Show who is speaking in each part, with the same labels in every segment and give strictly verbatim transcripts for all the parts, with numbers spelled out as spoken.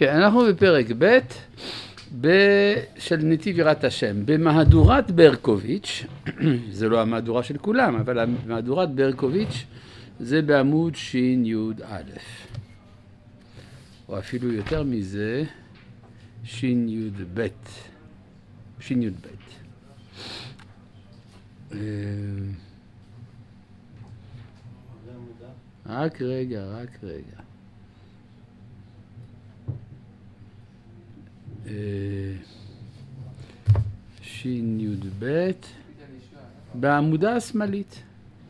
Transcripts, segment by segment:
Speaker 1: כן, אנחנו בפרק ב' של נתיב יראת השם. במהדורת ברקוביץ', זה לא המהדורה של כולם, אבל המהדורת ברקוביץ' זה בעמוד שין יוד א', או אפילו יותר מזה, שין יוד ב', שין יוד ב'. רק רגע, רק רגע. שין יוד ב' בעמודה השמאלית.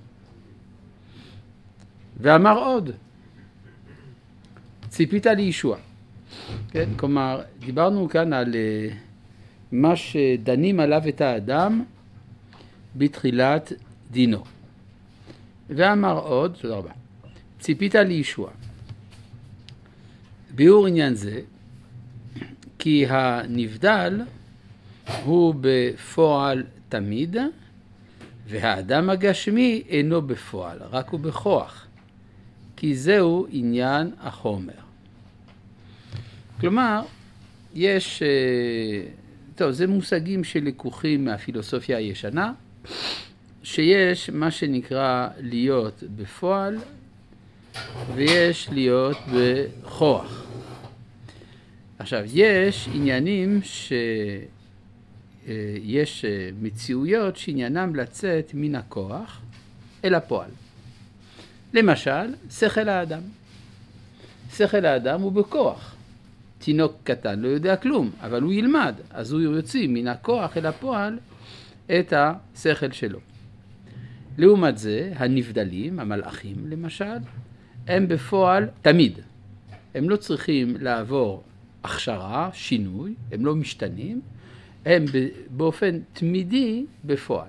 Speaker 1: ואמר עוד, ציפית לישוע. כן, כלומר, דיברנו כאן על מה שדנים עליו את האדם בתחילת דינו. ואמר עוד, תודה רבה, ציפית לישוע. ביאור עניין זה, כי הנבדל הוא בפועל תמיד, והאדם הגשמי אינו בפועל, רק הוא בכוח, כי זהו עניין החומר. כלומר, יש, טוב, זה מושגים שלקוחים מהפילוסופיה הישנה, שיש מה שנקרא להיות בפועל, ויש להיות בכוח. עכשיו, יש עניינים שיש מציאויות שעניינם לצאת מן הכוח אל הפועל. למשל, שכל האדם. שכל האדם הוא בכוח. תינוק קטן לא יודע כלום, אבל הוא ילמד, אז הוא יוציא מן הכוח אל הפועל את השכל שלו. לעומת זה, הנבדלים, המלאכים למשל, הם בפועל תמיד. הם לא צריכים לעבור הכשרה, שינוי, הם לא משתנים, הם באופן תמידי בפועל.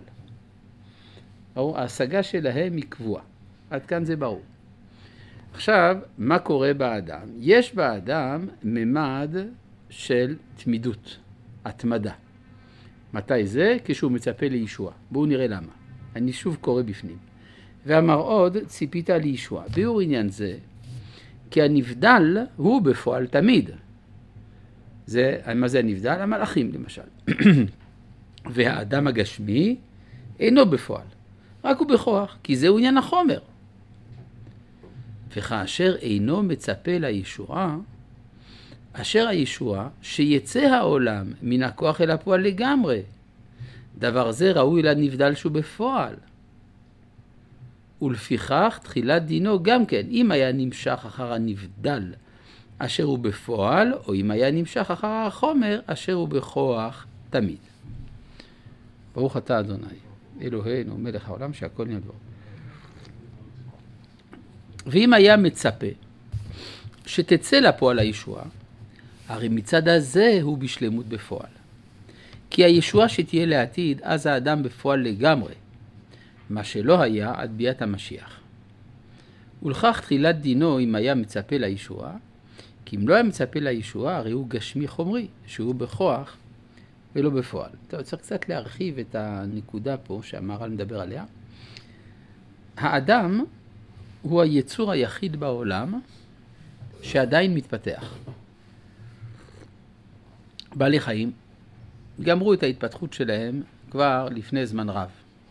Speaker 1: ההשגה שלהם היא קבועה. עד כאן זה ברור. עכשיו, מה קורה באדם? יש באדם ממד של תמידות, התמדה. מתי זה? כשהוא מצפה לישוע. בואו נראה למה. אני שוב קורא בפנים. ואמר עוד, ציפית לישוע. ביאור עניין זה, כי הנבדל הוא בפועל תמיד. זה, מה זה הנבדל? המלאכים למשל. והאדם הגשמי אינו בפועל, רק הוא בכוח, כי זהו עניין החומר. וכאשר אינו מצפה לישועה, אשר הישועה שיצא העולם מן הכוח אל הפועל לגמרי. דבר זה ראוי לנבדל שהוא בפועל. ולפיכך תחילת דינו גם כן, אם היה נמשך אחר הנבדל אשר הוא בפועל, או אם היה נמשך אחר החומר אשר הוא בכוח תמיד. ברוך אתה אדוני, אלוהינו מלך העולם שהכל נהיה דבר. ואם היה מצפה שתצא לפועל הישועה, הרי מצד הזה הוא בשלמות בפועל. כי הישועה שתהיה לעתיד, אז האדם בפועל לגמרי, מה שלא היה עד ביאת המשיח. ולכך תחילת דינו אם היה מצפה לישועה, כי אם לא היה מצפה לישועה, הרי הוא גשמי חומרי, שהוא בכוח ולא בפועל. טוב, צריך קצת להרחיב את הנקודה פה שהמהר"ל מדבר עליה. האדם הוא היצור היחיד בעולם שעדיין מתפתח. בעלי חיים גמרו את ההתפתחות שלהם כבר לפני זמן רב.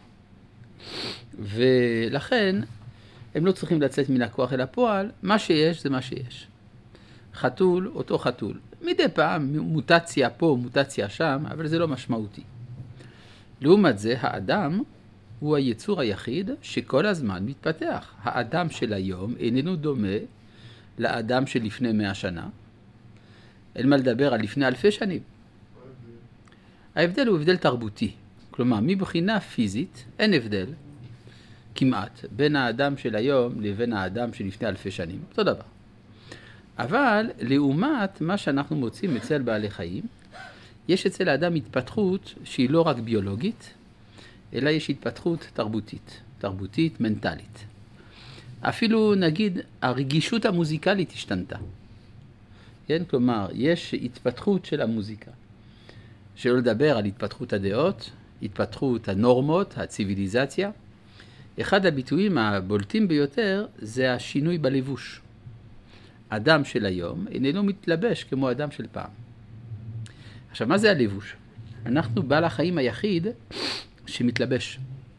Speaker 1: ולכן הם לא צריכים לצאת מן הכוח אל הפועל, מה שיש זה מה שיש. חתול, אותו חתול. מדי פעם מוטציה פה, מוטציה שם, אבל זה לא משמעותי. לעומת זה, האדם הוא היצור היחיד שכל הזמן מתפתח. האדם של היום איננו דומה לאדם של לפני מאה שנה. אין מה לדבר על לפני אלפי שנים. ההבדל הוא הבדל תרבותי. כלומר, מבחינה פיזית אין הבדל כמעט בין האדם של היום לבין האדם של לפני אלפי שנים. אותו דבר. אבל לעומת מה שאנחנו מוצאים אצל בעלי חיים, יש אצל האדם התפתחות שהיא לא רק ביולוגית, אלא יש התפתחות תרבותית, תרבותית, מנטלית. אפילו נגיד הרגישות המוזיקלית השתנתה. כן? כלומר, יש התפתחות של המוזיקה. שלא לדבר על התפתחות הדעות, התפתחות הנורמות, הציביליזציה. אחד הביטויים הבולטים ביותר זה השינוי בלבוש. אדם של היום איננו מתלבש כמו אדם של פעם. עכשיו, מה זה הלבוש? אנחנו בעל החיים היחיד שמתלבש.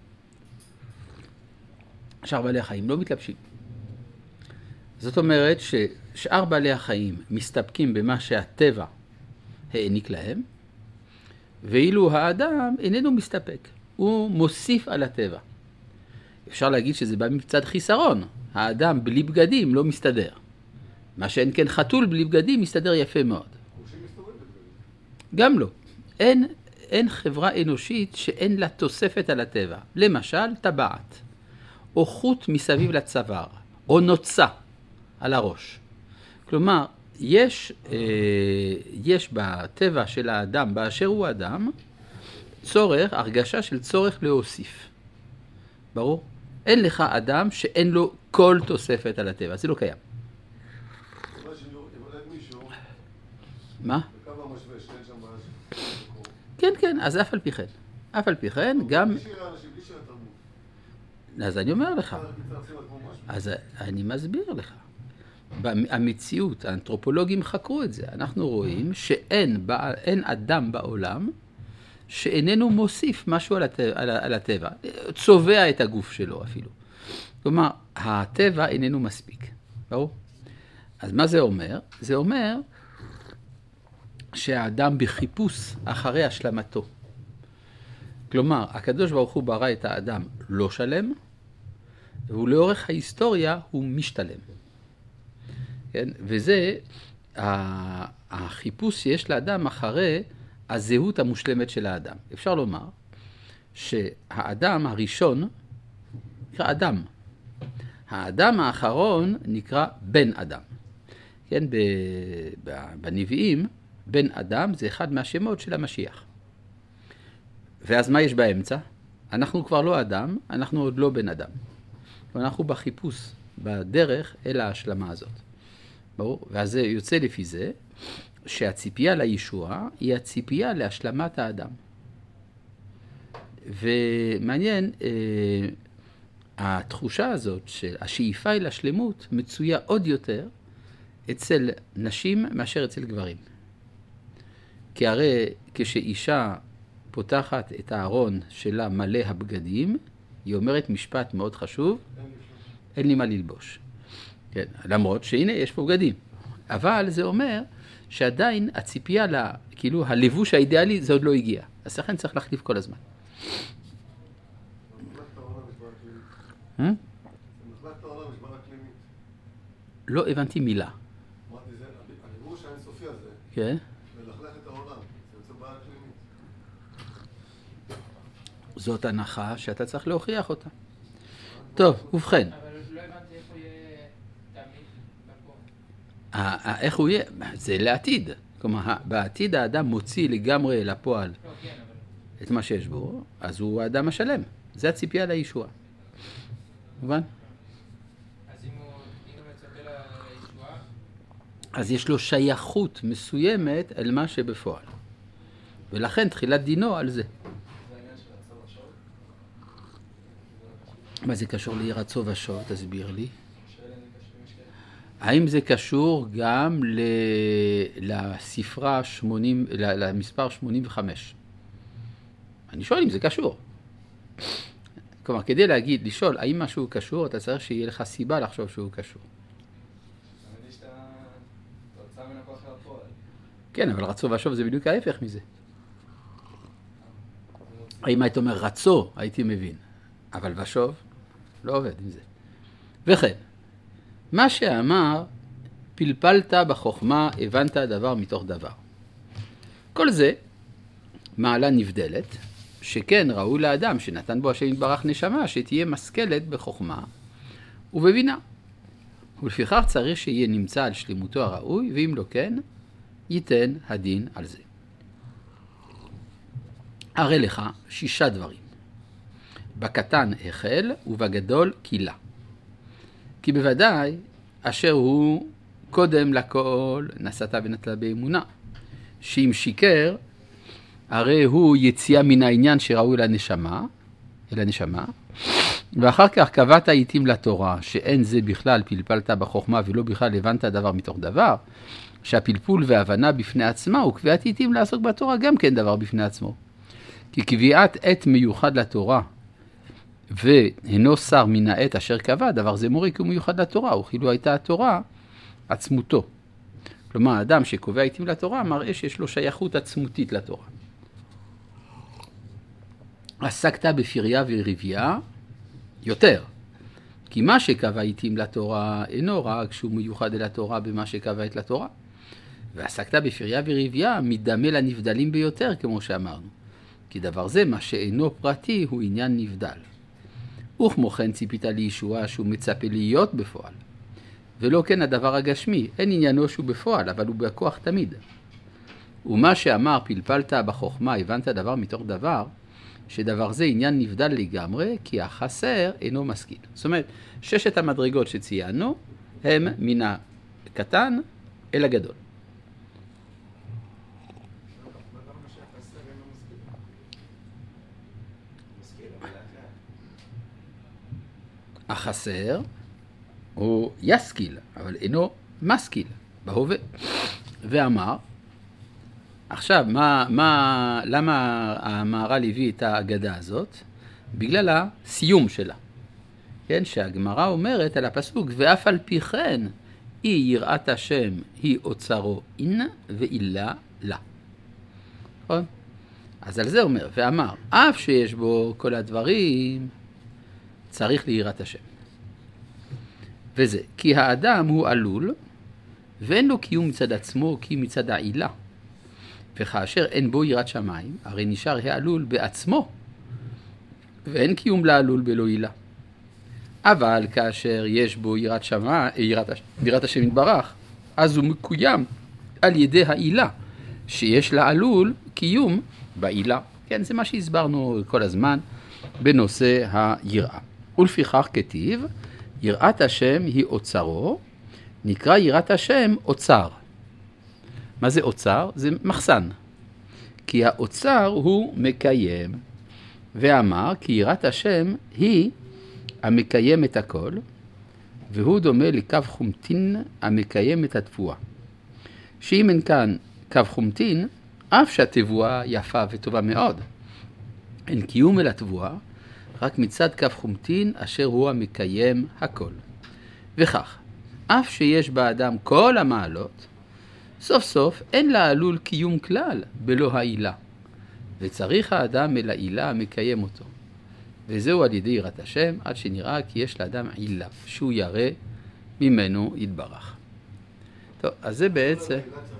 Speaker 1: שאר בעלי החיים לא מתלבשים. זאת אומרת ששאר בעלי החיים מסתפקים במה שהטבע העניק להם, ואילו האדם איננו מסתפק. הוא מוסיף על הטבע. אפשר להגיד שזה בא מצד חיסרון. האדם בלי בגדים לא מסתדר. מה שאין כן חתול בלי בגדים מסתדר יפה מאוד. גם לא. אין, אין חברה אנושית שאין לה תוספת על הטבע. למשל, טבעת, או חוט מסביב לצוואר, או נוצה על הראש. כלומר, יש, אה, יש בטבע של האדם, באשר הוא אדם, צורך, הרגשה של צורך להוסיף. ברור? אין לך אדם שאין לו כל תוספת על הטבע. זה לא קיים. מה? כן, כן, אז אף על פי כן. אף על פי כן, גם... אז אני אומר לך. אז אני מסביר לך. במציאות, האנתרופולוגים חקרו את זה. אנחנו רואים שאין אין אדם בעולם שאיננו מוסיף משהו על הטבע, על הטבע. צובע את הגוף שלו אפילו. כלומר, הטבע איננו מספיק. ברור? אז מה זה אומר? זה אומר שהאדם בחיפוש אחרי השלמתו. כלומר, הקדוש ברוך הוא ברא את האדם לא שלם, ולאורך ההיסטוריה הוא משתלם. כן? וזה החיפוש שיש לאדם אחרי הזהות המושלמת של האדם. אפשר לומר שהאדם הראשון נקרא אדם. האדם האחרון נקרא בן אדם. כן? בנביאים, בן אדם זה אחד מהשמות של המשיח. ואז מה יש באמצע? אנחנו כבר לא אדם, אנחנו עוד לא בן אדם. ואנחנו בחיפוש, בדרך אל ההשלמה הזאת. ברור? ואז זה יוצא לפי זה, שהציפייה לישוע היא הציפייה להשלמת האדם. ומעניין, התחושה הזאת של השאיפה אל השלמות מצויה עוד יותר אצל נשים מאשר אצל גברים. כי הרי כשאישה פותחת את הארון שלה מלא הבגדים, היא אומרת משפט מאוד חשוב, אין לי מה ללבוש. כן, למרות שהנה יש פה בגדים. אבל זה אומר שעדיין הציפייה, לה, כאילו הלבוש האידיאלי, זה עוד לא הגיע. אז לכן צריך להחליף כל הזמן. לא הבנתי מילה.
Speaker 2: הלבוש האינסופי הזה,
Speaker 1: כן.
Speaker 2: מלכלך את העולם, זה יוצא בעיה קלינית.
Speaker 1: זאת הנחה שאתה צריך להוכיח אותה. טוב, ובכן.
Speaker 3: אבל לא הבנתי איפה יהיה תמיד בפועל.
Speaker 1: איך הוא יהיה? זה לעתיד. כלומר, בעתיד האדם מוציא לגמרי לפועל
Speaker 3: לא, כן, אבל...
Speaker 1: את מה שיש בו, אז הוא האדם השלם. זה הציפייה לישוע. מובן?
Speaker 3: אז אם הוא מצפה לישועה...
Speaker 1: אז יש לו שייכות מסוימת אל מה שבפועל. ולכן תחילת דינו על זה.
Speaker 2: זה העניין של הצו השעות?
Speaker 1: מה זה קשור לירצו ושוב? תסביר לי. האם זה קשור גם ל... לספרה שמונים, למספר שמונים וחמש? אני שואל אם זה קשור. כלומר, כדי להגיד, לשאול האם משהו קשור, אתה צריך שיהיה לך סיבה לחשוב שהוא קשור.
Speaker 2: תמיד יש את ההוצאה מן הכוח לפועל.
Speaker 1: כן, אבל רצו ושוב זה בדיוק ההפך מזה. האם היית אומר רצו, הייתי מבין. אבל ושוב, לא עובד עם זה. וכן, מה שאמר, פלפלת בחוכמה, הבנת דבר מתוך דבר. כל זה מעלה נבדלת, שכן ראוי לאדם שנתן בו השם יתברך נשמה, שתהיה משכלת בחוכמה ובבינה. ולפיכך צריך שיהיה נמצא על שלמותו הראוי, ואם לא כן, ייתן הדין על זה. הרי לך שישה דברים. בקטן החל ובגדול קילה. כי בוודאי אשר הוא קודם לכל נסתה ונטלה באמונה. שאם שיקר, הרי הוא יציאה מן העניין שראוי לנשמה, אל הנשמה, ואחר כך קבעת עיתים לתורה, שאין זה בכלל פלפלת בחוכמה ולא בכלל הבנת דבר מתוך דבר, שהפלפול וההבנה בפני עצמה וקביעת עיתים לעסוק בתורה גם כן דבר בפני עצמו. כי קביעת עת מיוחד לתורה והינו שר מן העת אשר קבע, דבר זה מורה כי הוא מיוחד לתורה, וכאילו הייתה התורה עצמותו. כלומר, האדם שקובע עיתים לתורה מראה שיש לו שייכות עצמותית לתורה. עסקת בפריה ורבייה יותר, כי מה שקבע עיתים לתורה אינו רק שהוא מיוחד אל התורה במה שקבע עת לתורה. ועסקת בפריה ורבייה מדמה לנבדלים ביותר, כמו שאמרנו. כי דבר זה, מה שאינו פרטי, הוא עניין נבדל. וכמו כן ציפית לישועה שהוא מצפה להיות בפועל. ולא כן הדבר הגשמי, אין עניינו שהוא בפועל, אבל הוא בכוח תמיד. ומה שאמר פלפלת בחוכמה, הבנת דבר מתוך דבר, שדבר זה עניין נבדל לגמרי, כי החסר אינו משכיל. זאת אומרת, ששת המדרגות שציינו, הם מן הקטן אל הגדול. החסר הוא יסקיל, אבל אינו משכיל, בהווה. ואמר, עכשיו, מה, מה, למה המהר"ל הביא את ההגדה הזאת? בגלל הסיום שלה. כן, שהגמרא אומרת על הפסוק, ואף על פי כן, אי יראת השם היא אוצרו אין ואילה לה. נכון? אז על זה אומר, ואמר, אף שיש בו כל הדברים, צריך ליראת השם. וזה, כי האדם הוא עלול, ואין לו קיום מצד עצמו, כי מצד העילה. וכאשר אין בו יראת שמיים, הרי נשאר העלול בעצמו, ואין קיום לעלול בלא עילה. אבל כאשר יש בו יראת שמיים, יראת, יראת השם יתברך, אז הוא מקוים על ידי העילה, שיש לעלול קיום בעילה. כן, זה מה שהסברנו כל הזמן בנושא היראה. ולפיכך כתיב, יראת השם היא אוצרו, נקרא יראת השם אוצר. מה זה אוצר? זה מחסן. כי האוצר הוא מקיים, ואמר כי יראת השם היא המקיים את הכל, והוא דומה לקו חומטין המקיים את התבואה. שאם אין כאן קו חומטין, אף שהתבואה יפה וטובה מאוד, אין קיום אל התבואה, רק מצד קו חומטין אשר הוא המקיים הכל. וכך, אף שיש באדם כל המעלות, סוף סוף אין לעלול קיום כלל בלא העילה, וצריך האדם אל העילה המקיים אותו. וזהו על ידי יראת השם, עד שנראה כי יש לאדם עילה, שהוא ירא ממנו יתברך. טוב, אז זה בעצם...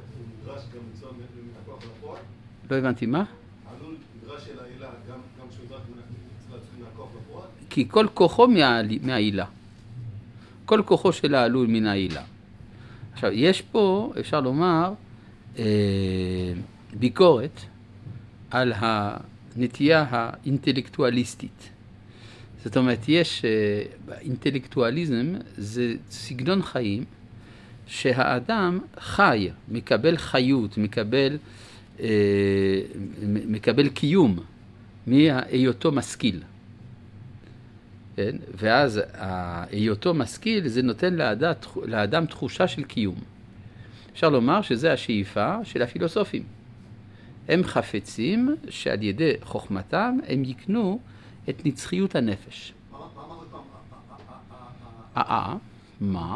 Speaker 1: לא הבנתי מה?
Speaker 4: עלול נדרש אל העילה גם כשהוא נדרש מהכוח לפועל?
Speaker 1: כי כל כוחו מהעילה. כל כוחו של העלול מן העילה. עכשיו, יש פה, אפשר לומר, אה, ביקורת על הנטייה האינטלקטואליסטית. זאת אומרת, יש, אה, אינטלקטואליזם זה סגנון חיים שהאדם חי, מקבל חיות, מקבל, אה, מקבל קיום מהיותו משכיל. כן? ואז היותו משכיל זה נותן לאדם, לאדם תחושה של קיום. אפשר לומר שזה השאיפה של הפילוסופים. הם חפצים שעל ידי חוכמתם הם יקנו את נצחיות הנפש.
Speaker 4: מה אמרת פעם?
Speaker 1: אה, מה?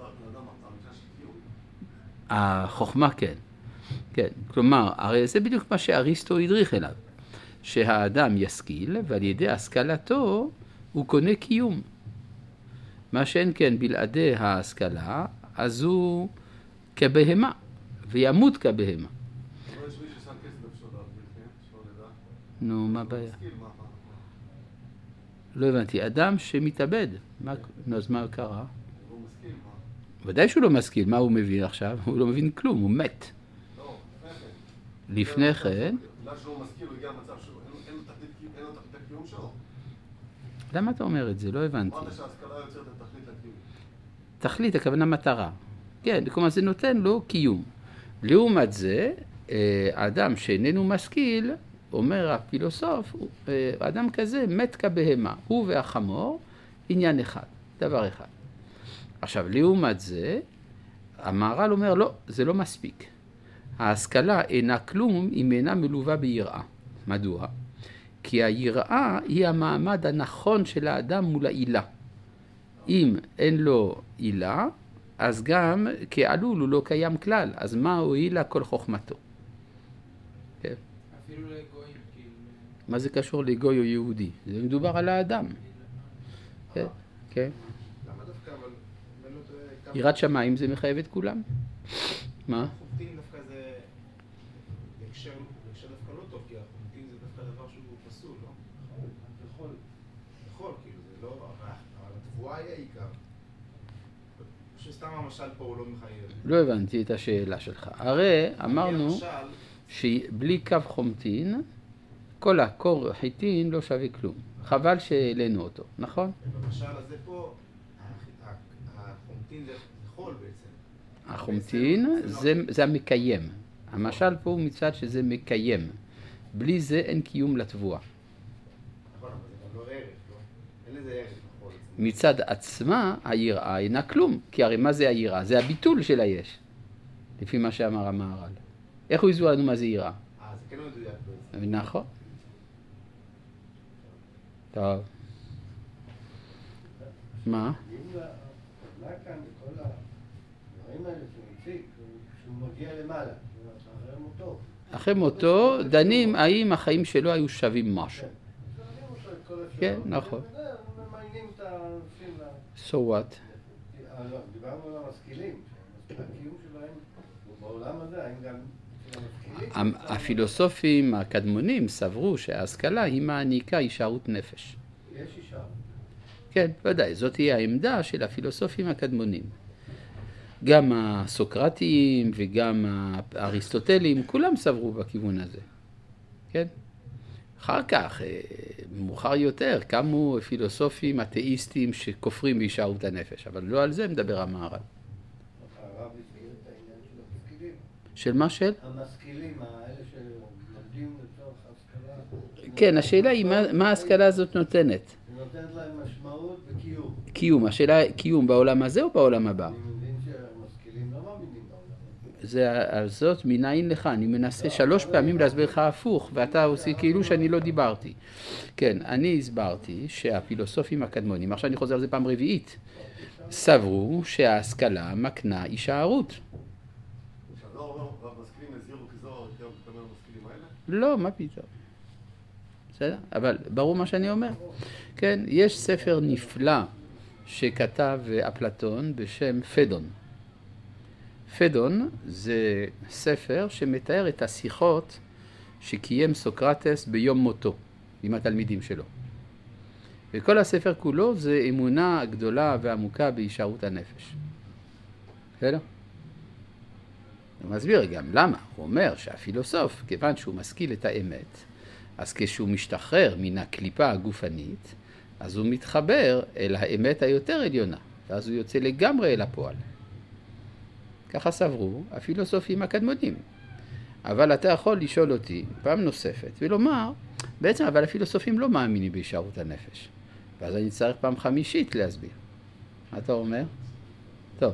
Speaker 1: החוכמה כן. כן, כלומר, הרי זה בדיוק מה שאריסטו הדריך אליו. שהאדם ישכיל ועל ידי השכלתו הוא קונה קיום. מה שאין כן בלעדי ההשכלה, אז הוא כבהמה, וימות כבהמה.
Speaker 4: לא יש מי ששם כסף אפשר להרוויח, כן? אפשר לדעת.
Speaker 1: נו, מה הבעיה?
Speaker 4: משכיל, מה הפעם?
Speaker 1: לא הבנתי, אדם שמתאבד. מה, נו, אז מה קרה?
Speaker 4: הוא לא משכיל, מה?
Speaker 1: ודאי שהוא לא משכיל, מה הוא מבין עכשיו? הוא לא מבין כלום, הוא מת.
Speaker 4: לא,
Speaker 1: לפני
Speaker 4: לפני כן.
Speaker 1: כן,
Speaker 4: בגלל שהוא משכיל, הוא הגיע למצב שהוא, אין לו תכלית הקיום שלו.
Speaker 1: למה אתה אומר את זה? לא הבנתי.
Speaker 4: אמרת שההשכלה יוצרת את תכלית הקיום.
Speaker 1: תכלית, הכוונה מטרה. כן, כלומר זה נותן לו קיום. לעומת זה, האדם שאיננו משכיל, אומר הפילוסוף, אדם כזה מת כבהמה, הוא והחמור, עניין אחד, דבר אחד. עכשיו, לעומת זה, המהר"ל אומר, לא, זה לא מספיק. ההשכלה אינה כלום אם אינה מלווה ביראה. מדוע? כי היראה היא המעמד הנכון של האדם מול העילה. אם אין לו עילה, אז גם כעלול הוא לא קיים כלל. אז מה הועילה כל חוכמתו? כן.
Speaker 3: אפילו לגויים, כאילו...
Speaker 1: מה זה קשור לגוי או יהודי? זה מדובר על האדם. כן, כן.
Speaker 4: למה דווקא, אבל... אם לא טועה, כמה-
Speaker 1: יראת שמיים זה מחייב את כולם. מה?
Speaker 4: חומטין דווקא זה... בהקשר בהקשר דווקא לא טוב, כי החומטין זה דווקא דבר שהוא פסול, לא? יכול. יכול, כאילו, זה לא... אבל אבל התבואה היא העיקר. שסתם המשל פה הוא לא מחייב.
Speaker 1: לא הבנתי את השאלה שלך. הרי אמרנו
Speaker 4: המשל,
Speaker 1: שבלי קו חומטין, כל הקור חיטין לא שווה כלום. חבל שהעלינו אותו, נכון?
Speaker 4: במשל הזה פה, ה- ה- החומטין זה חול בעצם.
Speaker 1: החומטין זה, זה המקיים. המשל פה הוא מצד שזה מקיים. בלי זה אין קיום לתבואה.
Speaker 4: נכון, אבל זה גם לא ערך, לא? אין לזה ערך בחול.
Speaker 1: מצד עצמה היראה אינה כלום. כי הרי מה זה היראה? זה הביטול של היש. לפי מה שאמר המהר"ל. איך הוא הסביר לנו מה זה יראה?
Speaker 4: אה, זה כן לא מדויק בעצם.
Speaker 1: נכון. טוב. מה?
Speaker 5: אם הטבלה כאן וכל הדברים האלה שמציג, שהוא מגיע למעלה, אחרי מותו.
Speaker 1: אחרי מותו דנים האם החיים שלו היו שווים משהו. כן, נכון.
Speaker 5: ממיינים את האנשים.
Speaker 1: So what?
Speaker 5: דיברנו על המשכילים, הקיום שלהם בעולם הזה, האם גם המשכילים?
Speaker 1: הפילוסופים הקדמונים סברו שההשכלה היא מעניקה הישארות נפש.
Speaker 5: יש הישארות.
Speaker 1: כן, ודאי, זאת היא העמדה של הפילוסופים הקדמונים. גם הסוקרטיים וגם האריסטוטלים, כולם סברו בכיוון הזה. כן? אחר כך, מאוחר יותר, קמו פילוסופים אתאיסטים שכופרים בהישארות הנפש, אבל לא על זה מדבר המהר"ל.
Speaker 5: הרב הזכיר את העניין של המשכילים.
Speaker 1: של מה של?
Speaker 5: המשכילים, האלה שלומדים לצורך השכלה.
Speaker 1: כן, השאלה היא מה, מה ההשכלה הזאת נותנת?
Speaker 5: זה נותנת להם משמעות וקיום.
Speaker 1: קיום, השאלה קיום בעולם הזה או בעולם הבא?
Speaker 5: אני מבין שהמשכילים לא מאמינים בעולם הזה.
Speaker 1: זה, על זאת מניין לך, אני מנסה שלוש פעמים להסביר לך הפוך, ואתה עושה כאילו שאני לא דיברתי. כן, אני הסברתי שהפילוסופים הקדמונים, עכשיו אני חוזר על זה פעם רביעית, סברו שההשכלה מקנה הישארות.
Speaker 4: לא אומר, המשכילים הזהירו כזוהר, יותר מתאמן המשכילים האלה?
Speaker 1: לא, מה פתאום. בסדר? אבל ברור מה שאני אומר. כן, יש ספר נפלא שכתב אפלטון בשם פדון. פדון זה ספר שמתאר את השיחות שקיים סוקרטס ביום מותו עם התלמידים שלו. וכל הספר כולו זה אמונה גדולה ועמוקה בהישארות הנפש. בסדר? הוא מסביר גם למה. הוא אומר שהפילוסוף, כיוון שהוא משכיל את האמת, אז כשהוא משתחרר מן הקליפה הגופנית, אז הוא מתחבר אל האמת היותר עליונה, ואז הוא יוצא לגמרי אל הפועל. ככה סברו הפילוסופים הקדמונים. אבל אתה יכול לשאול אותי פעם נוספת ולומר, בעצם אבל הפילוסופים לא מאמינים בהישארות הנפש. ואז אני צריך פעם חמישית להסביר. מה אתה אומר? טוב.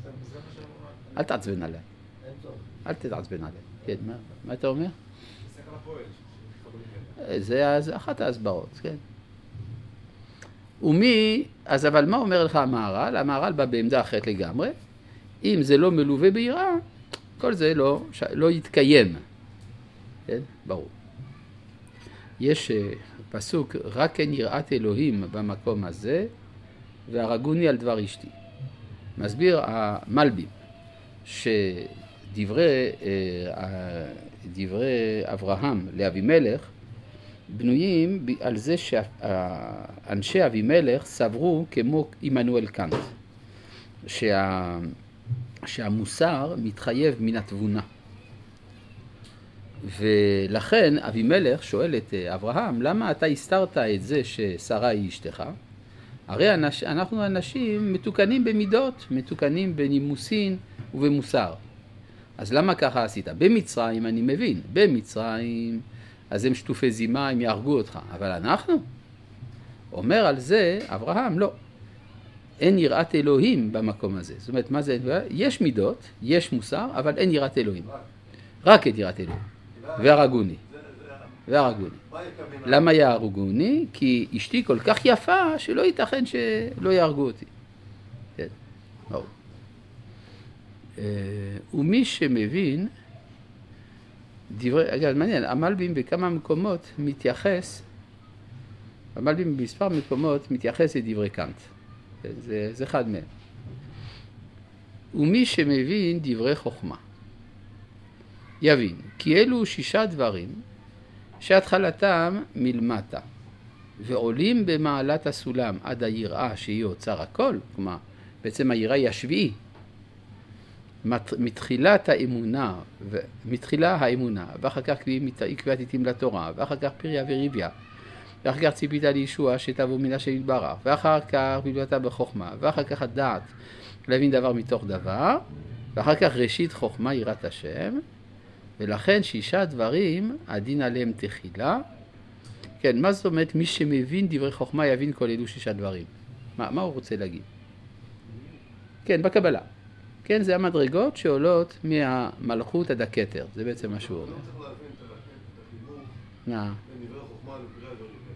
Speaker 1: אל תעצבן עליי. אל תתעצבן עליי. כן, מה, מה אתה אומר?
Speaker 4: שכל הפועל.
Speaker 1: זה, זה אחת ההסברות, כן. ומי, אז אבל מה אומר לך המהר"ל? המהר"ל בא בעמדה אחרת לגמרי. אם זה לא מלווה ביראה, כל זה לא, לא יתקיים. כן? ברור. יש פסוק, רק כן יראת אלוהים במקום הזה, והרגוני על דבר אשתי. מסביר המלבים, שדברי דברי אברהם לאבימלך, בנויים על זה שאנשי אבימלך סברו כמו עמנואל קאנט, שה, שהמוסר מתחייב מן התבונה. ולכן אבימלך שואל את אברהם, למה אתה הסתרת את זה ששרה היא אשתך? הרי אנש, אנחנו אנשים מתוקנים במידות, מתוקנים בנימוסין ובמוסר. אז למה ככה עשית? במצרים אני מבין, במצרים אז הם שטופי זימה, הם יהרגו אותך. אבל אנחנו? אומר על זה אברהם, לא. אין יראת אלוהים במקום הזה. זאת אומרת, מה זה? יש מידות, יש מוסר, אבל אין יראת אלוהים. רק את יראת אלוהים. והרגוני. והרגוני. למה יהרגוני? כי אשתי כל כך יפה שלא ייתכן שלא יהרגו אותי. כן. ברור. ומי שמבין, דברי, אגב, מעניין, המלבים בכמה מקומות מתייחס, המלבים במספר מקומות מתייחס לדברי קאנט. זה, זה אחד מהם. ומי שמבין דברי חוכמה, יבין, כי אלו שישה דברים שהתחלתם מלמטה, ועולים במעלת הסולם עד היראה שהיא אוצר הכל, כלומר, בעצם היראה היא השביעי, מתחילת האמונה, מתחילה האמונה, ואחר כך קביעת עתים לתורה, ואחר כך פריה וריביה, ואחר כך ציפית לישוע שתבוא מן השם יתברך, ואחר כך בלבלתה בחוכמה, ואחר כך הדעת להבין דבר מתוך דבר, ואחר כך ראשית חוכמה יראת השם, ולכן שישה דברים הדין עליהם תחילה. כן, מה זאת אומרת? מי שמבין דברי חוכמה יבין כל אלו שישה דברים. מה, מה הוא רוצה להגיד? כן, בקבלה. כן, זה המדרגות שעולות מהמלכות עד הכתר. זה בעצם מה שהוא אומר.
Speaker 6: אני צריך להבין את החיבור
Speaker 1: נא.
Speaker 6: בין דברי חוכמה לפריה וריביה.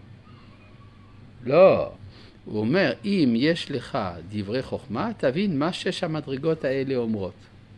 Speaker 1: לא. הוא אומר, אם יש לך דברי חוכמה, תבין מה שש המדרגות האלה אומרות.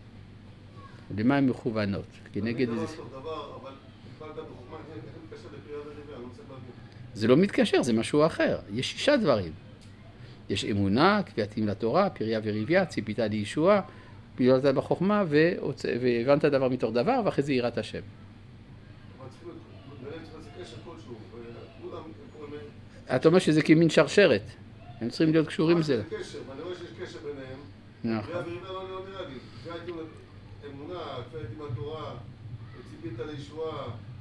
Speaker 1: למה הן מכוונות? כנגד איזה...
Speaker 6: דבר, אבל בכלל גם בחוכמה, איך מתקשר לפריה וריביה? אני רוצה להבין.
Speaker 1: זה לא מתקשר, זה משהו אחר. יש שישה דברים. יש אמונה, קביעתים לתורה, פריה וריביה, ציפיתה לישוע, פעילת בחוכמה, והבנת דבר מתוך דבר, ואחרי זה יראת השם.
Speaker 6: אבל צריכים, ביניהם צריך לעשות קשר כלשהו, וכולם קוראים...
Speaker 1: אתה אומר שזה כמין שרשרת. הם צריכים להיות קשורים זה.
Speaker 6: זה קשר, ואני רואה שיש קשר ביניהם.
Speaker 1: נכון.
Speaker 6: פריה וריביה לא נראה לי. קביעתים אמונה, קביעתים לתורה, ציפית לישועה,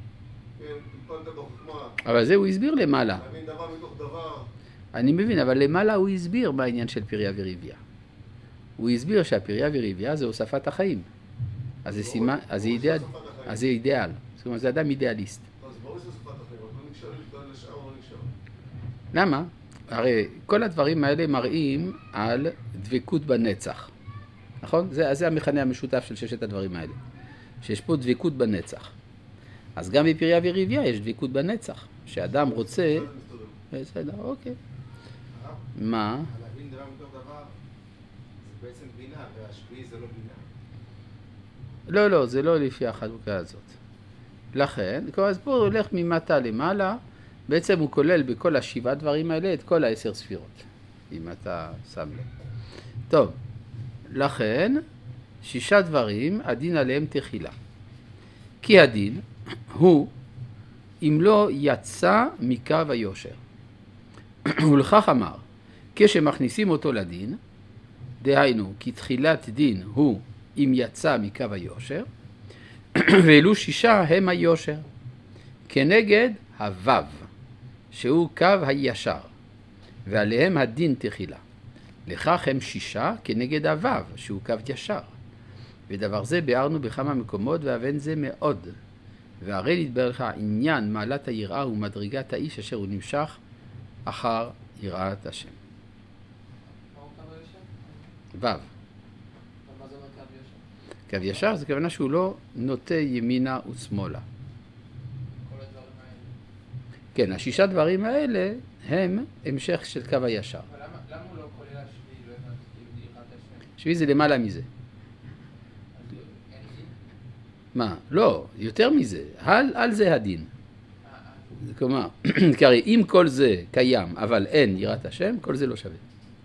Speaker 6: פעילת בחוכמה.
Speaker 1: אבל זה הוא הסביר למעלה.
Speaker 6: להבין דבר מתוך דבר.
Speaker 1: אני מבין, אבל למעלה הוא הסביר בעניין של פריה וריביה. הוא הסביר שהפריה וריביה זה הוספת החיים. אז זה סימן, אז זה אידיאל, אז זה אידיאל. זאת אומרת, זה אדם אידיאליסט.
Speaker 6: אז ברור שזה הוספת החיים, אבל לא נקשר לשאר או לא נקשר.
Speaker 1: למה? הרי כל הדברים האלה מראים על דבקות בנצח. נכון? זה, זה המכנה המשותף של ששת הדברים האלה. שיש פה דבקות בנצח. אז גם בפריה וריביה יש דבקות בנצח. שאדם רוצה... בסדר, אוקיי. מה?
Speaker 4: להבין דבר מתוך דבר זה בעצם בינה, והשביעי זה לא בינה.
Speaker 1: לא, לא, זה לא לפי החלוקה הזאת. לכן, אז פה הוא הולך ממטה למעלה, בעצם הוא כולל בכל השבעה דברים האלה את כל העשר ספירות, אם אתה שם לב. טוב, לכן, שישה דברים, הדין עליהם תחילה. כי הדין הוא, אם לא יצא מקו היושר. ולכך אמר, כשמכניסים אותו לדין, דהיינו, כי תחילת דין הוא אם יצא מקו היושר, ואלו שישה הם היושר, כנגד הוו, שהוא קו הישר, ועליהם הדין תחילה. לכך הם שישה כנגד הוו, שהוא קו ישר. ודבר זה ביארנו בכמה מקומות, ואבן זה מאוד. והרי נדבר לך עניין מעלת היראה ומדרגת האיש אשר הוא נמשך אחר יראת השם.
Speaker 3: מה הוא קו הישר?
Speaker 1: וו.
Speaker 3: מה זה אומר קו ישר?
Speaker 1: קו ישר זה כוונה שהוא לא נוטה ימינה ושמאלה.
Speaker 3: כל הדברים האלה.
Speaker 1: כן, השישה דברים האלה הם המשך של קו הישר.
Speaker 3: אבל למה, למה הוא לא כולל השביעי? לא הבנתי, כאילו יראת השם.
Speaker 1: שביעי זה למעלה מזה.
Speaker 3: אז אין דין?
Speaker 1: מה? לא, יותר מזה. על, על זה הדין.
Speaker 3: אה, אה.
Speaker 1: כלומר, כי הרי אם כל זה קיים, אבל אין יראת השם, כל זה לא שווה.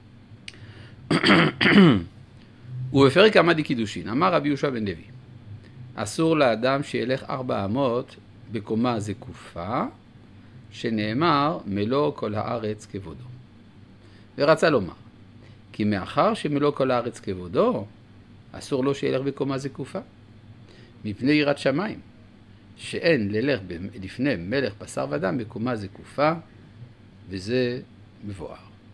Speaker 1: ובפרק עמדי קידושין, אמר רבי יהושע בן לוי, אסור לאדם שילך ארבע אמות בקומה זקופה, שנאמר מלוא כל הארץ כבודו. ורצה לומר, כי מאחר שמלוא כל הארץ כבודו, אסור לו שילך בקומה זקופה, מפני יראת שמיים, שאין ללך לפני מלך בשר ודם בקומה זקופה, וזה מבואר.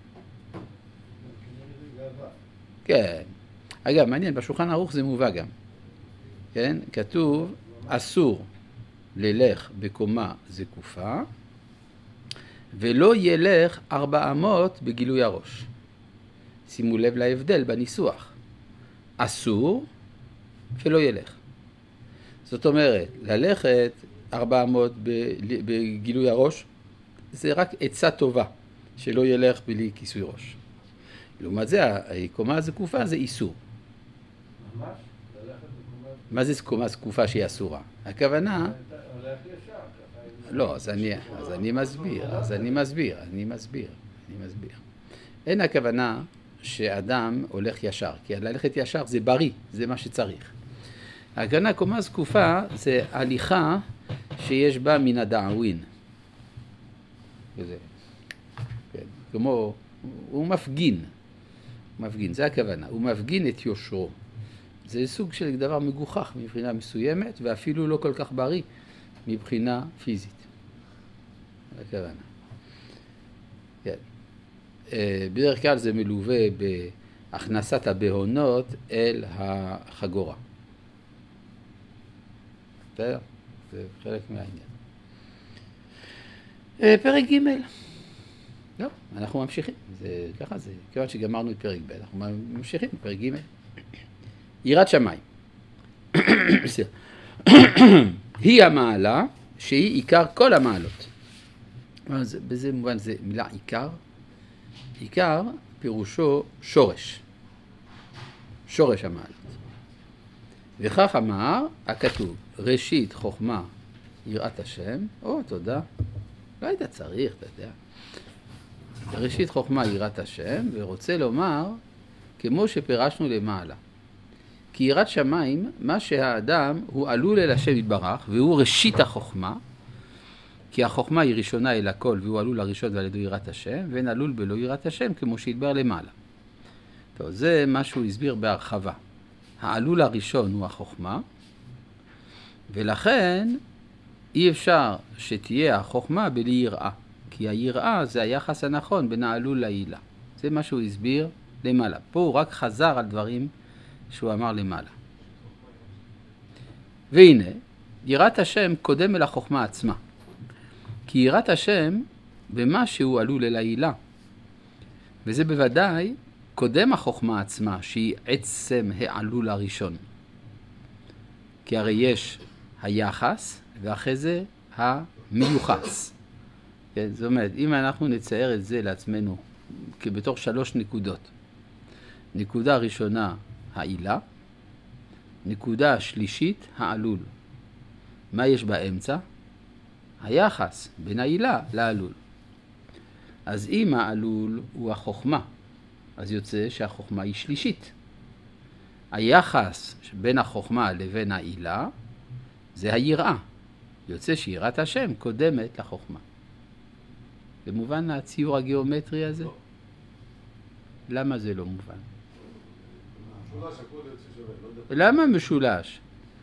Speaker 1: כן. אגב, מעניין, בשולחן ערוך זה מובא גם. כן? כתוב, אסור ללך בקומה זקופה, ולא ילך ארבע אמות בגילוי הראש. שימו לב להבדל בניסוח. אסור ולא ילך. זאת אומרת, ללכת ארבע אמות בגילוי הראש, זה רק עצה טובה, שלא ילך בלי כיסוי ראש. לעומת זה, הקומה הזקופה זה איסור.
Speaker 5: ממש? ללכת בקומה...
Speaker 1: מה זה קומה זקופה שהיא אסורה? הכוונה...
Speaker 5: הולך ישר.
Speaker 1: לא, אז אני, אז אני מסביר, אז אני מסביר, אני מסביר, אני מסביר. אין הכוונה שאדם הולך ישר, כי ללכת ישר זה בריא, זה מה שצריך. הכוונה קומה זקופה זה הליכה שיש בה מן הדאווין. וזה, כן, כמו, הוא מפגין, מפגין, זה הכוונה, הוא מפגין את יושרו. זה סוג של דבר מגוחך מבחינה מסוימת, ואפילו לא כל כך בריא מבחינה פיזית. זה הכוונה. כן. בדרך כלל זה מלווה בהכנסת הבהונות אל החגורה. בסדר? זה חלק מהעניין. פרק ג' לא, אנחנו ממשיכים. זה ככה זה, כיוון שגמרנו את פרק ב', אנחנו ממשיכים בפרק ג' יראת שמיים. היא המעלה שהיא עיקר כל המעלות. אז בזה מובן זה מילה עיקר. עיקר פירושו שורש. שורש המעלות. וכך אמר הכתוב, ראשית חוכמה יראת השם. או, תודה. לא היית צריך, אתה יודע. ראשית חוכמה יראת השם, ורוצה לומר, כמו שפירשנו למעלה. כי יראת שמיים, מה שהאדם הוא עלול אל השם יתברך, והוא ראשית החוכמה, כי החוכמה היא ראשונה אל הכל, והוא עלול לראשון ועל ידו יראת השם, ואין עלול בלא יראת השם, כמו שהתבר למעלה. טוב, זה מה שהוא הסביר בהרחבה. העלול הראשון הוא החוכמה, ולכן אי אפשר שתהיה החוכמה בלי יראה, כי היראה זה היחס הנכון בין העלול להילה. זה מה שהוא הסביר למעלה. פה הוא רק חזר על דברים שהוא אמר למעלה. והנה, יראת השם קודם אל החוכמה עצמה. כי יראת השם במה שהוא עלול אל ההילה. וזה בוודאי קודם החוכמה עצמה, שהיא עצם העלול הראשון. כי הרי יש היחס, ואחרי זה המיוחס. כן, זאת אומרת, אם אנחנו נצייר את זה לעצמנו כבתור שלוש נקודות. נקודה ראשונה, העילה. נקודה שלישית, העלול. מה יש באמצע? היחס בין העילה לעלול. אז אם העלול הוא החוכמה, אז יוצא שהחוכמה היא שלישית. היחס בין החוכמה לבין העילה זה היראה. יוצא שיראת השם קודמת לחוכמה. במובן הציור הגיאומטרי הזה?
Speaker 6: לא.
Speaker 1: למה זה לא מובן?
Speaker 6: משולש, הכל יוצא שווה, לא יודע.
Speaker 1: למה משולש?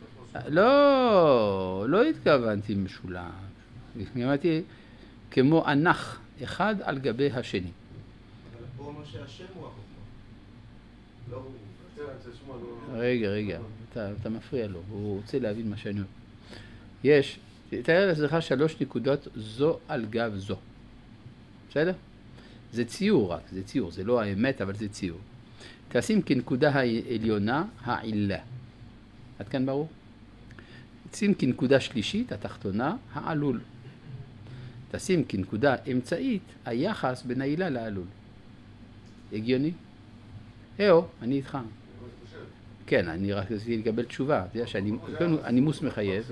Speaker 1: לא, לא התכוונתי משולש. אמרתי כמו ענך, אחד על גבי השני.
Speaker 4: אבל פה אומר שהשם הוא החוכמה. לא הוא.
Speaker 6: כן, אני רוצה לשמוע, לא...
Speaker 1: רגע, רגע, אתה, אתה מפריע לו, הוא רוצה להבין מה שאני אומר. יש, תאר לעצמך שלוש נקודות זו על גב זו. בסדר? זה ציור רק, זה ציור, זה לא האמת, אבל זה ציור. תשים כנקודה העליונה, העילה. עד כאן ברור? תשים כנקודה שלישית, התחתונה, העלול. תשים כנקודה אמצעית, היחס בין העילה לעלול. הגיוני? היו, אני איתך. כן, אני רק רציתי לקבל תשובה. אתה יודע שהנימוס מחייב.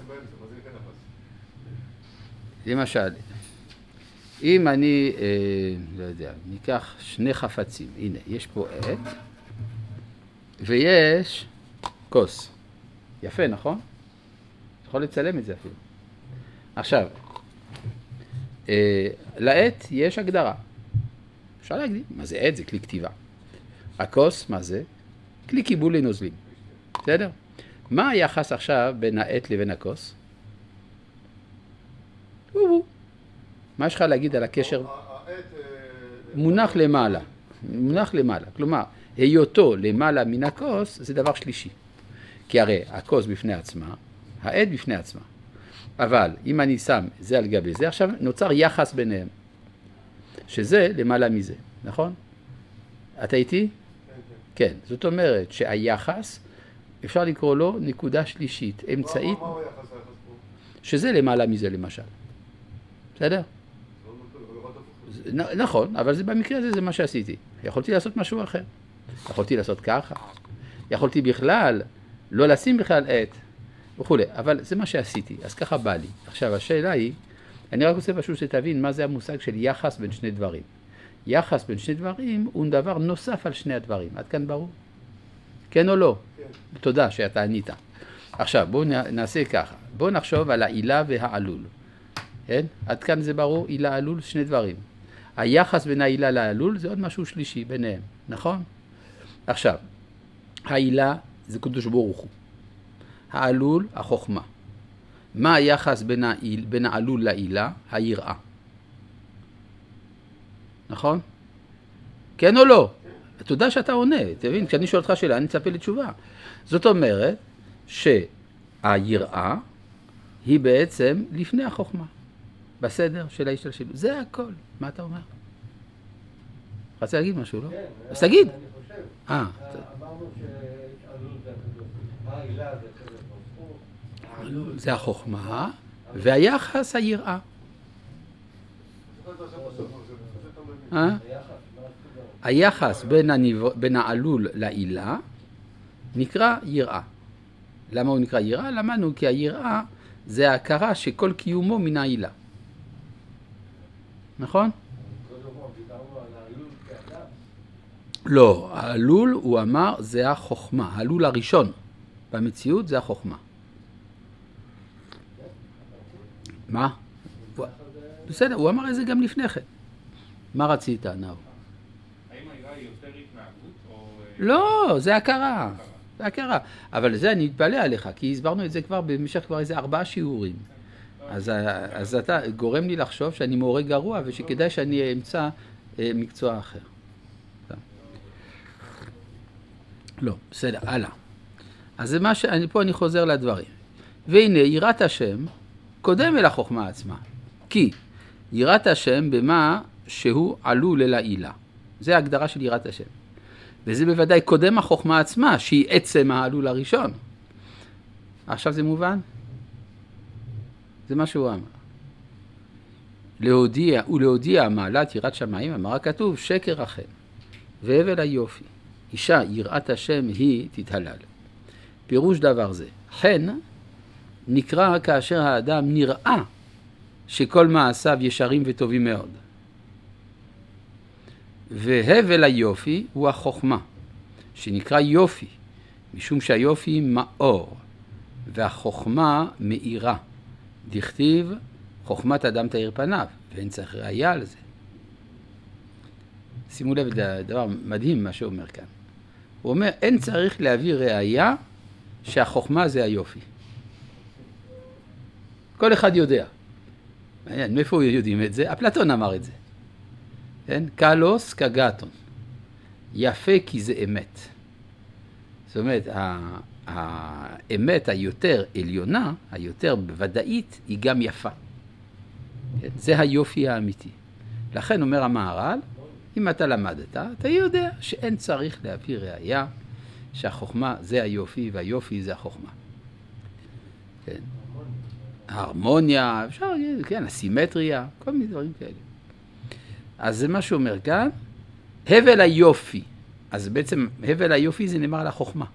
Speaker 1: למשל, אם אני, אה, לא יודע, ניקח שני חפצים. הנה, יש פה עט, ויש כוס. יפה, נכון? יכול לצלם את זה אפילו. עכשיו, אה, לעט יש הגדרה. אפשר להגדיר. מה זה עט? זה כלי כתיבה. הכוס, מה זה? כלי קיבול לנוזלים. בסדר? מה היחס עכשיו בין העט לבין הכוס? מה יש לך להגיד על הקשר? מונח למעלה. מונח למעלה. כלומר, היותו למעלה מן הכוס זה דבר שלישי. כי הרי הכוס בפני עצמה, העט בפני עצמה. אבל אם אני שם זה על גבי זה, עכשיו נוצר יחס ביניהם, שזה למעלה מזה, נכון? אתה איתי? כן, זאת אומרת שהיחס, אפשר לקרוא לו נקודה שלישית, אמצעית,
Speaker 6: מה הוא היחס היחס פה?
Speaker 1: שזה למעלה מזה למשל. בסדר? נ- נכון, אבל זה במקרה הזה זה מה שעשיתי. יכולתי לעשות משהו אחר. יכולתי לעשות ככה. יכולתי בכלל, לא לשים בכלל עט, וכו'. אבל זה מה שעשיתי, אז ככה בא לי. עכשיו השאלה היא, אני רק רוצה פשוט שתבין מה זה המושג של יחס בין שני דברים. יחס בין שני דברים הוא דבר נוסף על שני הדברים. עד כאן ברור? כן או לא?
Speaker 6: כן.
Speaker 1: תודה שאתה ענית. עכשיו בואו נעשה ככה. בואו נחשוב על העילה והעלול. כן? עד כאן זה ברור, עילה עלול, שני דברים. היחס בין העילה לעלול זה עוד משהו שלישי ביניהם, נכון? עכשיו, העילה זה קדוש ברוך הוא. העלול, החוכמה. מה היחס בין, העיל, בין העלול לעילה? היראה. נכון? כן או לא? תודה שאתה עונה, תבין, כשאני שואל אותך שאלה, אני אצפה לתשובה. זאת אומרת שהיראה היא בעצם לפני החוכמה, בסדר של ההשתלשלות. זה הכל. מה אתה אומר? רצה להגיד משהו, לא?
Speaker 5: כן,
Speaker 1: אז תגיד.
Speaker 5: אני חושב.
Speaker 1: אה,
Speaker 5: אמרנו שהעלול זה הקדוש. העילה זה הקדוש ברוך הוא. העלול
Speaker 1: זה החוכמה, והיחס היראה. אה?
Speaker 5: היחס, מה הסודר?
Speaker 1: היחס בין, הניב... בין העלול לעילה נקרא יראה. למה הוא נקרא יראה? למדנו כי היראה זה ההכרה שכל קיומו מן העילה. נכון?
Speaker 5: קודם כל דיברנו על העלול כאדם.
Speaker 1: לא, העלול הוא אמר זה החוכמה, העלול הראשון במציאות זה החוכמה. מה? הוא- בסדר, הוא אמר את זה גם לפני כן. מה רצית, נאו?
Speaker 2: האם העילה היא יותר התנהגות או...
Speaker 1: לא, זה הכרה. זה הכרה. אבל זה אני מתפלא עליך, כי הסברנו את זה כבר במשך כבר איזה ארבעה שיעורים. אז, אז אתה גורם לי לחשוב שאני מורה גרוע ושכדאי שאני אמצא אה, מקצוע אחר. לא, בסדר, הלאה. אז זה מה שאני, פה אני חוזר לדברים. והנה, יראת השם קודם אל החוכמה עצמה. כי יראת השם במה שהוא עלול אל העילה. זה ההגדרה של יראת השם. וזה בוודאי קודם החוכמה עצמה, שהיא עצם העלול הראשון. עכשיו זה מובן? זה מה שהוא אמר. להודיע, ולהודיע מעלת יראת שמיים, אמר הכתוב, שקר החן, והבל היופי. אישה יראת השם היא תתהלל. פירוש דבר זה. חן נקרא כאשר האדם נראה שכל מעשיו ישרים וטובים מאוד. והבל היופי הוא החוכמה, שנקרא יופי, משום שהיופי מאור, והחוכמה מאירה. דכתיב חוכמת אדם תאיר פניו, ואין צריך ראייה על זה. שימו לב, זה דבר מדהים מה שהוא אומר כאן. הוא אומר, אין צריך להביא ראייה שהחוכמה זה היופי. כל אחד יודע. מעניין, מאיפה יודעים את זה? אפלטון אמר את זה. כן? קלוס כגתון. יפה כי זה אמת. זאת אומרת, האמת היותר עליונה, היותר בוודאית, היא גם יפה. כן? זה היופי האמיתי. לכן אומר המהר"ל, אם אתה למדת, אתה יודע שאין צריך להביא ראייה שהחוכמה זה היופי והיופי זה החוכמה. כן. ההרמוניה, אפשר להגיד, כן, הסימטריה, כל מיני דברים כאלה. אז זה מה שאומר כאן, הבל היופי. אז בעצם הבל היופי זה נאמר על החוכמה.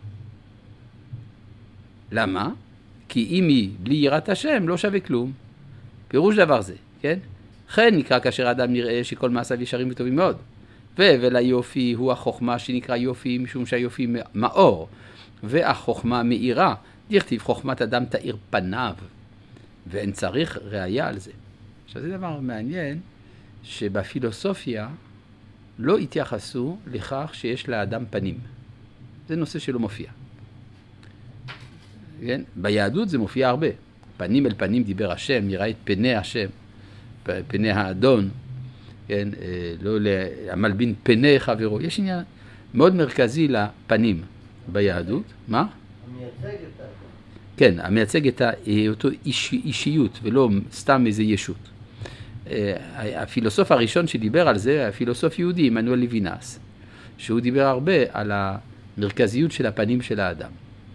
Speaker 1: למה? כי אם היא בלי יראת השם לא שווה כלום. פירוש דבר זה, כן? כן נקרא כאשר אדם נראה שכל מעשיו ישרים וטובים מאוד. והבל היופי הוא החוכמה שנקרא יופי משום שהיופי מאור. והחוכמה מאירה. דכתיב חוכמת אדם תאיר פניו. ואין צריך ראייה על זה. עכשיו זה דבר מעניין שבפילוסופיה לא התייחסו לכך שיש לאדם פנים. זה נושא שלא מופיע. כן? ביהדות זה מופיע הרבה. פנים אל פנים דיבר השם, יראה את פני השם, פני האדון, כן? לא המלבין פני חברו. יש עניין מאוד מרכזי לפנים ביהדות. מה?
Speaker 5: המייצג את האדם.
Speaker 1: כן, המייצג את אותו איש, אישיות ולא סתם איזה ישות. הפילוסוף הראשון שדיבר על זה, הפילוסוף יהודי, עמנואל לוינס, שהוא דיבר הרבה על המרכזיות של הפנים של האדם.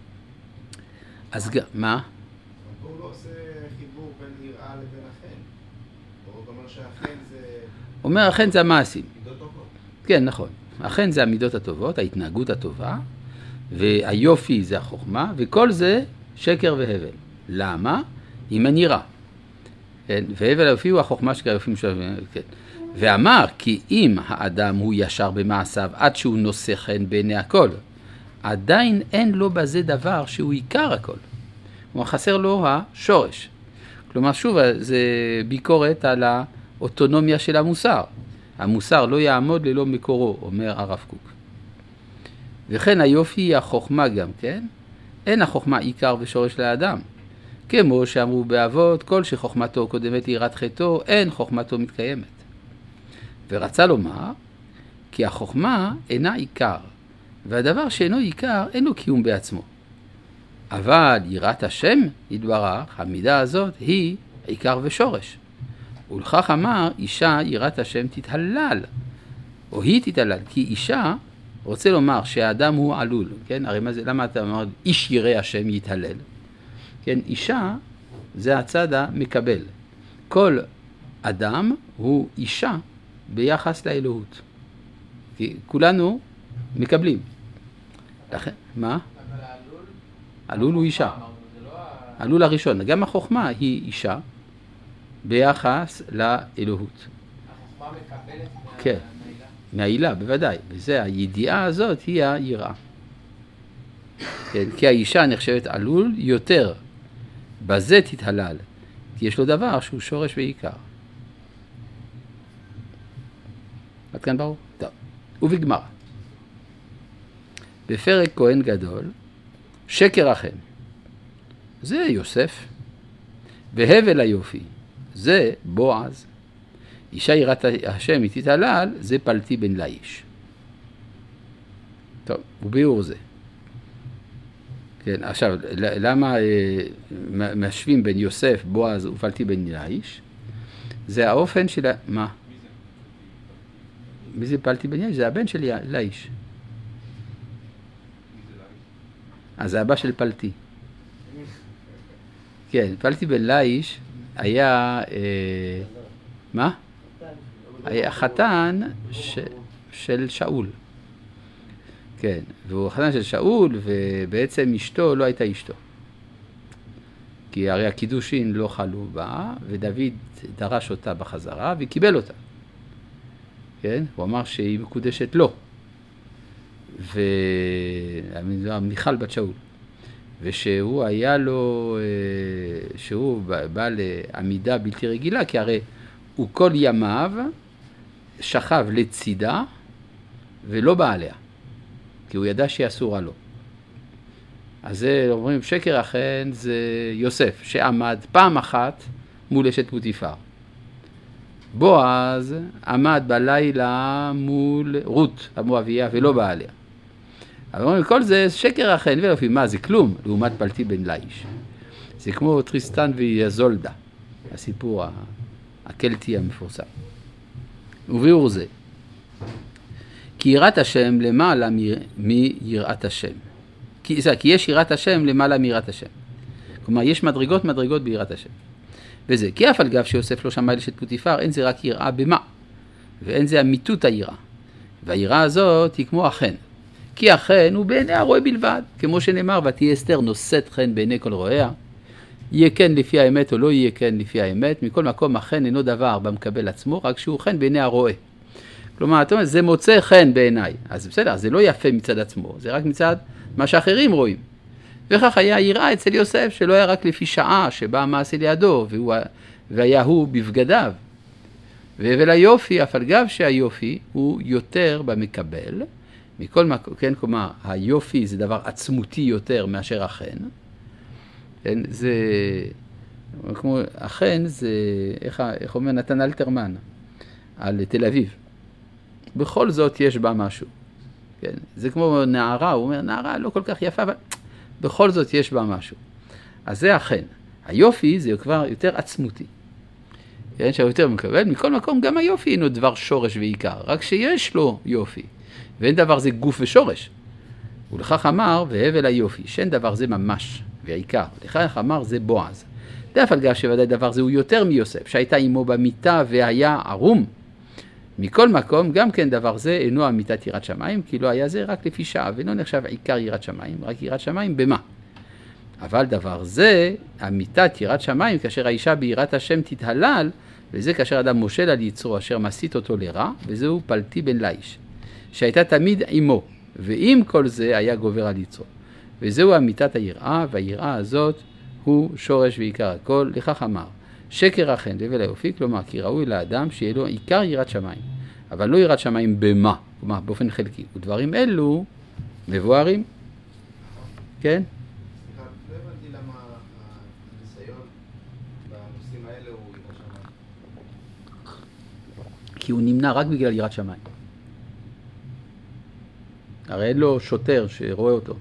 Speaker 1: אז מה?
Speaker 4: פה הוא לא עושה חיבור בין יראה לבין החן. הוא אומר שהחן זה...
Speaker 1: הוא אומר, החן זה המעשים.
Speaker 4: מידות טובות.
Speaker 1: כן, נכון. החן זה המידות הטובות, ההתנהגות הטובה, והיופי זה החוכמה, וכל זה שקר והבל. למה? עם הנראה. כן? והבל היופי הוא החוכמה שקר היופים שלו. כן. ואמר כי אם האדם הוא ישר במעשיו עד שהוא נושא חן בעיני הכל, עדיין אין לו בזה דבר שהוא עיקר הכל. הוא חסר לו השורש. כלומר, שוב, זה ביקורת על האוטונומיה של המוסר. המוסר לא יעמוד ללא מקורו, אומר הרב קוק. וכן היופי היא החוכמה גם, כן? אין החוכמה עיקר ושורש לאדם. כמו שאמרו באבות, כל שחוכמתו קודמת ליראת חטאו, אין חוכמתו מתקיימת. ורצה לומר, כי החוכמה אינה עיקר, והדבר שאינו עיקר אינו קיום בעצמו. אבל יראת השם יתברך, המידה הזאת היא עיקר ושורש. ולכך אמר, אישה יראת השם תתהלל, או היא תתהלל, כי אישה רוצה לומר שהאדם הוא עלול, כן? הרי מה זה, למה אתה אומר, איש ירא השם יתהלל? כן, אישה זה הצד המקבל. כל אדם הוא אישה ביחס לאלוהות. כי כולנו מקבלים. לכן, מה?
Speaker 3: אבל העלול?
Speaker 1: עלול הוא אישה. עלול הראשון. גם החוכמה היא אישה ביחס לאלוהות.
Speaker 3: החוכמה מקבלת מה...
Speaker 1: כן, מהעילה, בוודאי. וזה, הידיעה הזאת היא היראה. כן, כי האישה נחשבת עלול יותר. בזה תתהלל. כי יש לו דבר שהוא שורש ועיקר. עד כאן ברור? טוב. ובגמרא. בפרק כהן גדול, שקר החן. זה יוסף. והבל היופי. זה בועז. אישה יראת השם היא תתהלל, זה פלטי בן לאיש. טוב, וביאור זה. כן, עכשיו, למה אה, משווים בין יוסף, בועז ופלטי בן לאיש? זה האופן של... מה? מי זה פלטי בן לאיש? זה הבן של לאיש. אז זה הבא של פלטי. כן, פלטי בן לאיש היה... אה, מה? היה חתן ש... של שאול. כן, והוא חתן של שאול, ובעצם אשתו לא הייתה אשתו. כי הרי הקידושין לא חלו בה, ודוד דרש אותה בחזרה וקיבל אותה. כן, הוא אמר שהיא מקודשת לו. ומיכל בת שאול. ושהוא היה לו, שהוא בא לעמידה בלתי רגילה, כי הרי הוא כל ימיו שכב לצידה ולא בא עליה. כי הוא ידע שהיא אסורה לו. אז זה אומרים, שקר החן זה יוסף, שעמד פעם אחת מול אשת פוטיפר. בועז עמד בלילה מול רות המואביה ולא בא עליה. אבל אומרים, כל זה שקר החן ולפי מה זה כלום, לעומת פלטי בן לאיש. זה כמו טריסטן ויזולדה, הסיפור הקלטי המפורסם. וביאור זה. כי יראת השם למעלה מיראת השם. כי, כי יש יראת השם למעלה מיראת השם. כלומר, יש מדרגות מדרגות ביראת השם. וזה, כי אף על גב שיוסף לא שמע אשת פוטיפר, אין זה רק יראה במה. ואין זה אמיתות היראה. והיראה הזאת היא כמו החן. כי החן הוא בעיני הרואה בלבד. כמו שנאמר, ותהיה אסתר נושאת חן בעיני כל רואיה. יהיה כן לפי האמת או לא יהיה כן לפי האמת. מכל מקום, החן אינו דבר במקבל עצמו, רק שהוא חן בעיני הרואה. כלומר, אתה אומר, זה מוצא חן בעיניי. אז בסדר, זה לא יפה מצד עצמו, זה רק מצד מה שאחרים רואים. וכך היה יראה אצל יוסף, שלא היה רק לפי שעה שבא המעשה לידו, והוא, והיה הוא בבגדיו. והבל היופי, אף על גב שהיופי הוא יותר במקבל, מכל מקום, כן, כלומר, היופי זה דבר עצמותי יותר מאשר החן. כן, זה, כמו, החן זה, איך, איך אומר נתן אלתרמן, על תל אביב. בכל זאת יש בה משהו. כן? זה כמו נערה, הוא אומר, נערה לא כל כך יפה, אבל בכל זאת יש בה משהו. אז זה אכן. היופי זה כבר יותר עצמותי. כן, שהיותר מקבל, מכל מקום גם היופי אינו דבר שורש ועיקר, רק שיש לו יופי. ואין דבר זה גוף ושורש. ולכך אמר, והבל היופי, שאין דבר זה ממש ועיקר. לכך אמר, זה בועז. דף על גב שוודאי דבר זה הוא יותר מיוסף, שהייתה עמו במיטה והיה ערום. מכל מקום, גם כן דבר זה אינו אמיתת יראת שמיים, כי לא היה זה רק לפי שעה, ואינו נחשב עיקר יראת שמיים, רק יראת שמיים במה? אבל דבר זה, אמיתת יראת שמיים, כאשר האישה ביראת השם תתהלל, וזה כאשר אדם מושל על יצרו אשר מסית אותו לרע, וזהו פלטי בן לאיש, שהייתה תמיד עמו, ועם כל זה היה גובר על יצרו. וזהו אמיתת היראה, והיראה הזאת הוא שורש ועיקר הכל. לכך אמר, שקר אכן והבל היופי, כלומר כי ראוי לאדם שיהיה לו עיקר יראת שמיים, אבל לא יראת שמיים במה, כלומר באופן חלקי, ודברים אלו מבוארים. כן?
Speaker 4: סליחה, לא הבנתי למה הניסיון בנושאים האלה הוא יראת שמיים.
Speaker 1: כי הוא נמנע רק בגלל יראת שמיים. הרי אין לו שוטר שרואה אותו.